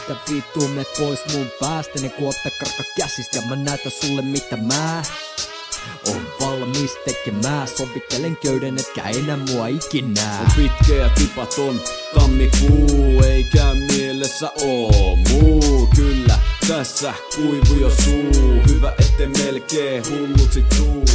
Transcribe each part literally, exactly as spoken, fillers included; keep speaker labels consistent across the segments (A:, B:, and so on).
A: Mitä vittua me pois mun päästä, ne kun ottaa karkka käsistä ja mä näytän sulle mitä mä on valmis tekemään. Sovittelen köyden, etkä enää mua ikinä.
B: On pitkä ja tipaton tammikuu, eikä mielessä oo muu. Kyllä tässä kuivu jo suu, hyvä ette melkein hulluksi tuu.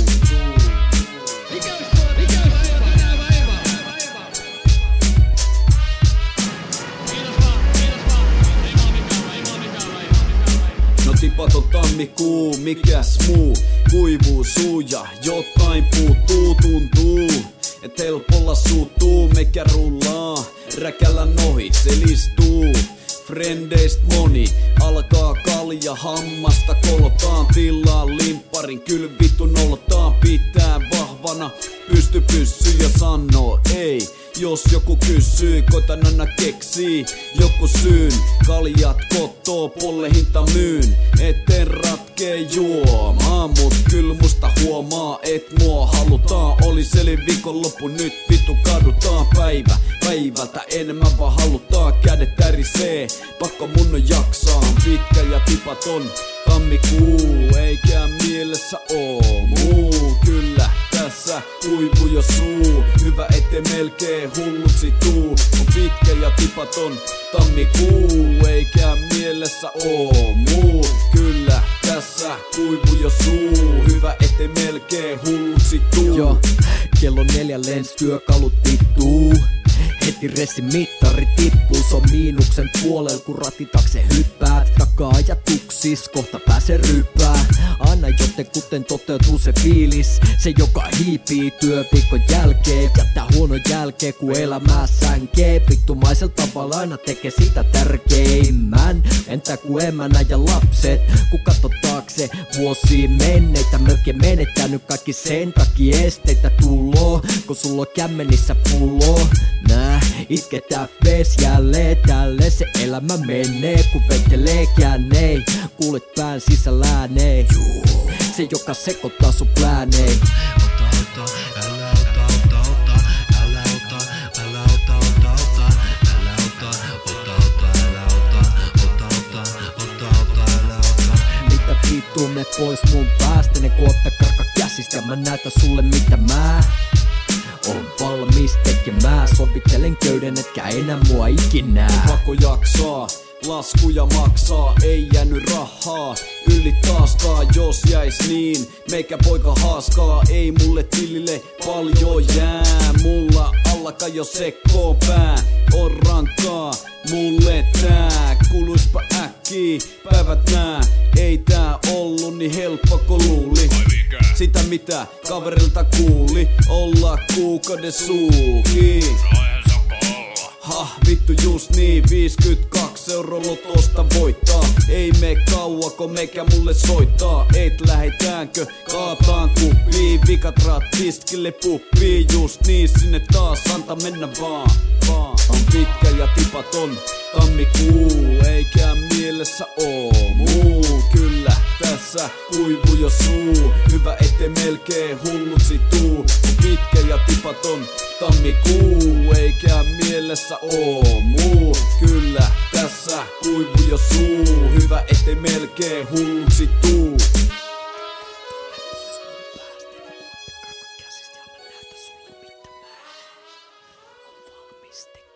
B: No tipaton tammikuu, mikäs muu? Kuivuu suu ja jotain puuttuu, tuntuu et helpolla suuttuu, meikä rullaa räkällä nohi, se listuu. Frendeist moni alkaa kalja hammasta kolotaan, tilaa limpparin, kyl vittu nolotaan, pitää vahvana, pysty pyssy ja sanoo ei. Jos joku kysyy, koitan aina keksii joku syyn. Kaljat kottoo, pollehinta myyn, etten ratkee juomaan. Mut kyl musta huomaa, et mua halutaan. Oli selin viikonloppu, nyt vittu kadutaan. Päivä päivältä enemmän vaan halutaan. Kädet tärisee, pakko mun on jaksaa. Pitkä ja tipaton tammikuu, eikä mielessä oo muu. Kyllä tässä kuivu jo suu, hyvä ette melkein hulluksi tuu. On pitkä ja tipaton tammikuu, eikä mielessä oo muu. Kyllä tässä kuivu jo suu, hyvä ette melkein hulluksi tuu.
A: Joo, kello neljä lens työkalut vittuu. Heti ressin mittari tippuu, se on miinuksen puolella kun ratitakse hyppäät. Takaa ajatuksis, kohta pääse ryppää. Aina joten kuten toteutuu se fiilis, se joka hiipii työviikon jälkeen. Jättää huonon jälkeen kun elämää sänkee. Vittumaisella tavalla aina tekee sitä tärkeimmän. Entä kun emänä ja lapset, kun katso taakse vuosiin menneitä. Melkein menettänyt kaikki sen takia esteitä tuloo, kun sulla on kämmenissä pullo. Nää itketään ves jälleen, tälle se elämä menee. Kun vetelee käänei, kuulet pään sisällään ei. Se joka sekoittaa sun pläänei.
C: Ota, ota, älä ota, ota, ota, älä ota, älä ota, ota, ota, älä ota, ota, ota, älä ota, ota, ota, ota, ota, älä ota.
A: Mitä vittuu me pois mun päästä, ne kun ottaa karkka käsistä ja mä näytän sulle mitä mä on valmis tekemään. Sovittelen köyden, etkä enää mua ikinä.
B: Pakko jaksaa, laskuja maksaa, ei jäänyt rahaa yli taaskaan, jos jäis niin. Meikä poika haaskaa, ei mulle tilille paljon jää. Mulla allaka jo sekkoo pää, on rankkaa mulle tää. Kuluispa äkkii, päivät nää, ei tää ollu niin helppo kun luuli. Sitä mitä kaverilta kuuli, olla kuukauden suuki. Ha, vittu just niin, viisikymmentäkaksi euroa lotosta voittaa. Ei me kauako meikä mulle soittaa. Eit lähetäänkö, kaataan kuppiin. Vikat raat tiskille puppiin. Just niin, sinne taas, anta mennä vaan, vaan. On pitkä ja tipaton tammikuu, eikä mielessä oo muu. Kyllä tässä kuivu jo suu, hyvä ette melkein hulluksi tuu. On pitkä ja tipaton tammikuu, eikä mielessä oo muu. Kyllä tässä kuivu jo suu, hyvä ette melkein hulluksi tuu.
A: Käsistä ja mä näytän sulle mitä mä on valmis tekemään.